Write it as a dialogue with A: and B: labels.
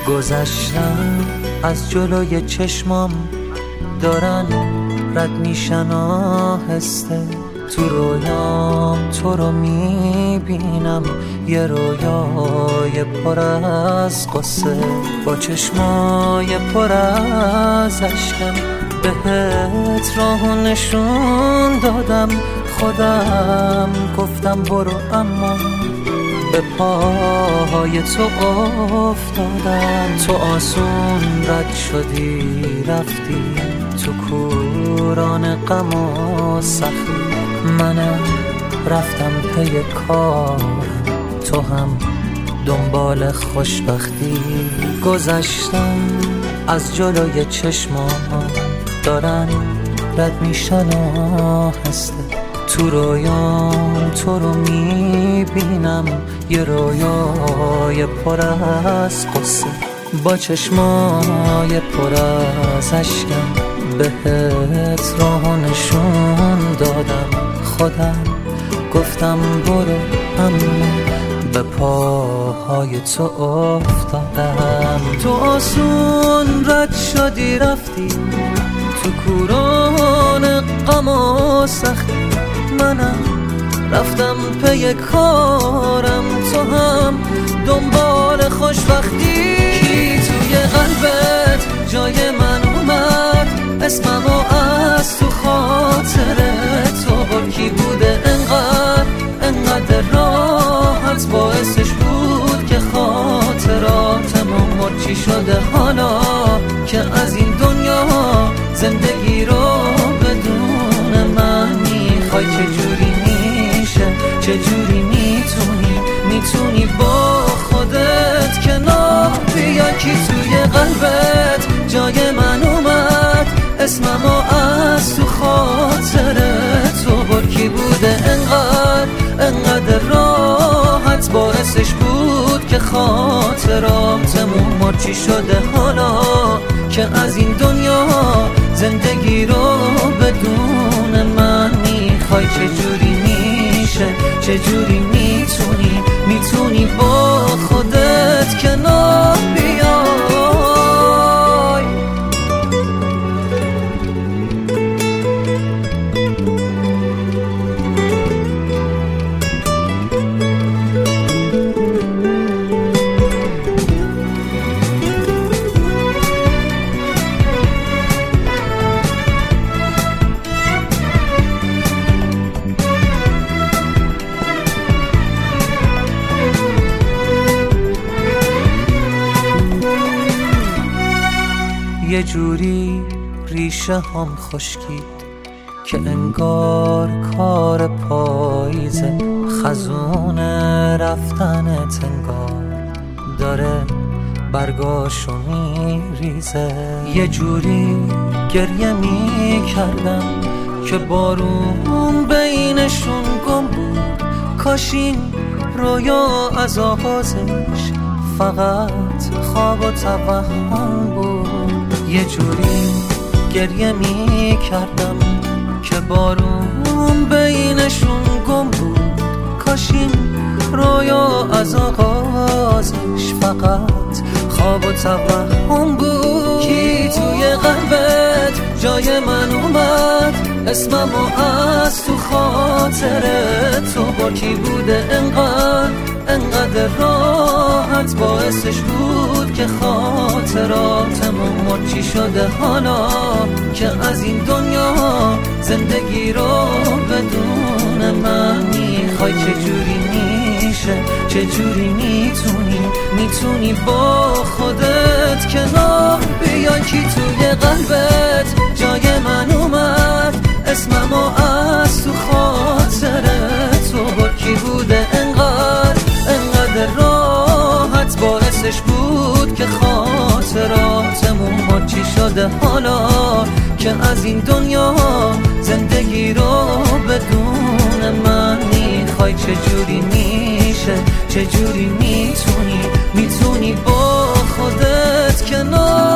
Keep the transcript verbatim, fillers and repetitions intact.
A: گذشتم از جلوی چشمام دارن رد میشن آهسته، تو رویام تو رو میبینم، یه رویای پر از قصه، با چشمای پر از اشکم بهت راهو نشون دادم، خودم گفتم برو اما به پاهای تو افتادم. تو آسون رد شدی رفتی تو کوران غم و سختی، منم رفتم پی کار، تو هم دنبال خوشبختی. گذشتم از جلوی چشمام دارن رد میشن آهسته، تو رویام تو رو میبینم، یه رویای پر از قصه، با چشمای پر از اشکم بهت راهو نشون دادم، خودم گفتم برو اما به پاهای تو افتادم. تو آسون رد شدی رفتی تو کوران غم و سختی، منم رفتم پی کارم، تو هم دنبال خوشبختی. کی توی قلبت جای من اومد، اسممو از تو خاطر تو، کی بوده انقدر انقدر راحت باعثش بود که خاطراتمون مرچی شده، حالا که از این دنیا زندگی رو بدون من میخوای، چجوری میشه چجوری میتونی میتونی با خودت کنار بیا. کی توی قلبت جای من اومد، اسممو از تو خاطر تو، کی بوده انقدر انقدر راحت باعثش بود که خاطراتمون مرچی شده، حالا که از این دنیا زندگی رو بدون من میخوای، چجوری میشه چجوری میتونی میتونی با خودت کنار بیای. یه جوری ریشه هم خشکید که انگار کار پاییزه، خزون رفتنت انگار داره برگاشو میریزه. یه جوری گریه میکردم که بارون بینشون گم بود، کاش این رویا از آغازش فقط خواب و توهم بود. یه جوری گریه می کردم که بارون بینشون گم بود، کاش این رویا از آغازش فقط خواب و توهم بود. کی توی قلبت جای من اومد، اسممو از تو خاطر تو، کی بوده انقدر انقدر راحت باعثش بود که خاطراتمون مرچی شده، حالا که از این دنیا زندگی رو بدون من میخوای، چجوری میشه چجوری میتونی میتونی با خودت کنار بیا. کی توی قلبت جای من اومد، اسممو از تو خاطر تو، کی بوده انقدر انقدر راحت باعثش بود که خاطراتمون مرچی شده، حالا که از این دنیا زندگی رو بدون من میخوای، چجوری میشه چجوری میتونی میتونی با خودت کنار